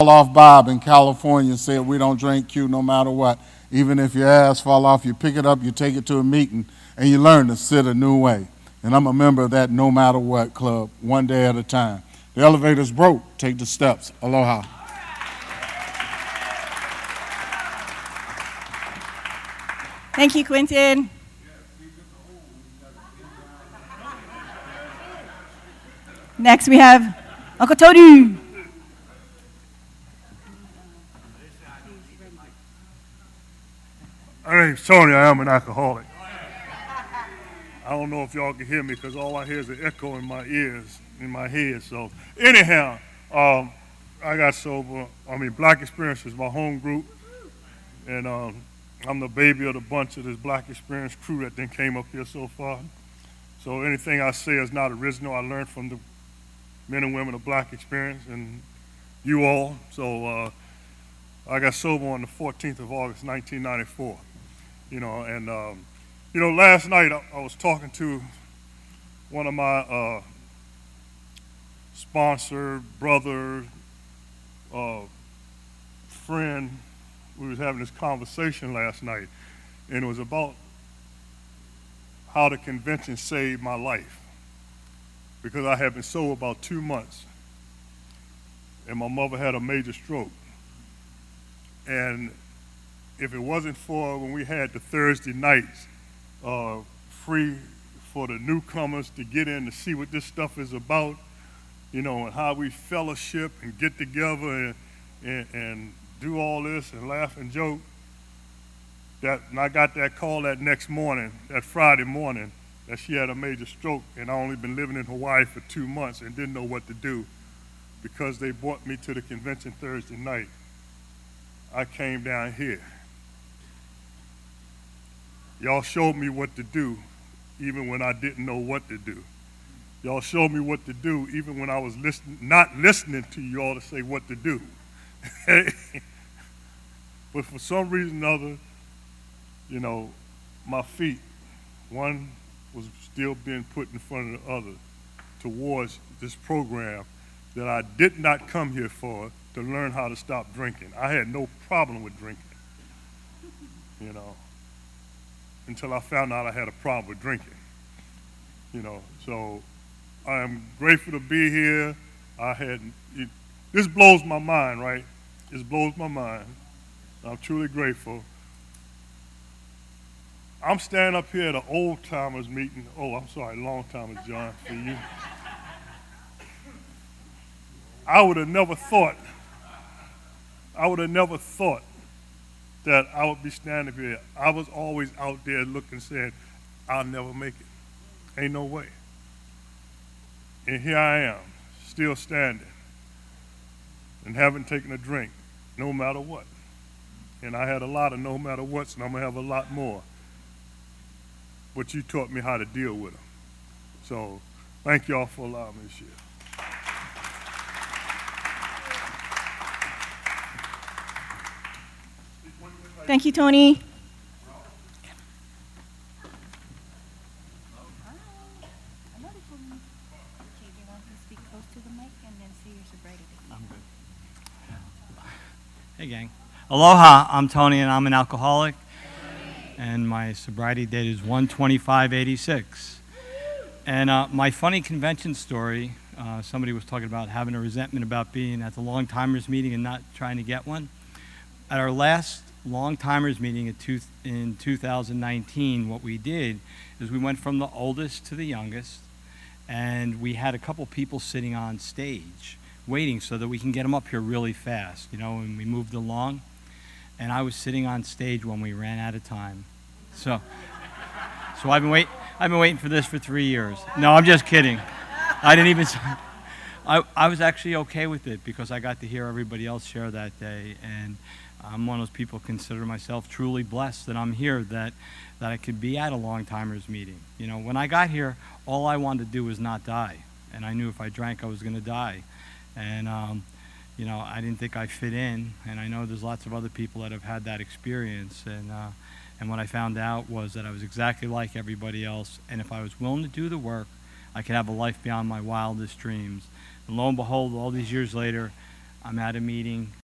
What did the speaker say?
fall off Bob in California said we don't drink Q no matter what. Even if your ass fall off, you pick it up, you take it to a meeting, and you learn to sit a new way. And I'm a member of that no matter what club, one day at a time. The elevator's broke, take the steps. Aloha. Thank you, Quentin. Next we have Uncle Tony. My name's Tony. I am an alcoholic. I don't know if y'all can hear me because all I hear is an echo in my ears, in my head. So anyhow, I got sober. Black Experience is my home group, and I'm the baby of the bunch of this Black Experience crew that then came up here so far. So anything I say is not original. I learned from the men and women of Black Experience and you all. So I got sober on the 14th of August, 1994. Last night I was talking to one of my sponsor, brother, friend. We was having this conversation last night, and it was about how the convention saved my life, because I had been sober about 2 months, and my mother had a major stroke. And if it wasn't for when we had the Thursday nights free for the newcomers to get in to see what this stuff is about, and how we fellowship and get together and do all this and laugh and joke, and I got that call that next morning, that Friday morning, that she had a major stroke, and I only been living in Hawaii for 2 months and didn't know what to do because they brought me to the convention Thursday night. I came down here. Y'all showed me what to do even when I didn't know what to do. Y'all showed me what to do even when I was not listening to y'all to say what to do. But for some reason or other, my feet, one was still being put in front of the other towards this program that I did not come here for, to learn how to stop drinking. I had no problem with drinking, until I found out I had a problem with drinking. So I am grateful to be here. This blows my mind, right? This blows my mind. I'm truly grateful. I'm standing up here at an old timers meeting. Oh, I'm sorry, long timers, John, for you. I would have never thought that I would be standing here. I was always out there looking, saying, I'll never make it. Ain't no way. And here I am, still standing and haven't taken a drink, no matter what. And I had a lot of no matter whats, and I'm going to have a lot more. But you taught me how to deal with them. So thank y'all for allowing me to share. Thank you, Tony. Hey, gang. Aloha, I'm Tony, and I'm an alcoholic, and my sobriety date is 1/25/86. And my funny convention story, somebody was talking about having a resentment about being at the Long Timers meeting and not trying to get one. At our last Long Timers meeting in 2019, what we did is we went from the oldest to the youngest, and we had a couple people sitting on stage waiting so that we can get them up here really fast, and we moved along. And I was sitting on stage when we ran out of time. So I've been waiting for this for 3 years. No, I'm just kidding. I didn't even. I was actually okay with it because I got to hear everybody else share that day, and I'm one of those people consider myself truly blessed that I'm here, that I could be at a Long Timers meeting. When I got here, all I wanted to do was not die, and I knew if I drank, I was going to die, and I didn't think I fit in, and I know there's lots of other people that have had that experience, and what I found out was that I was exactly like everybody else, and if I was willing to do the work, I could have a life beyond my wildest dreams. And lo and behold, all these years later, I'm at a meeting,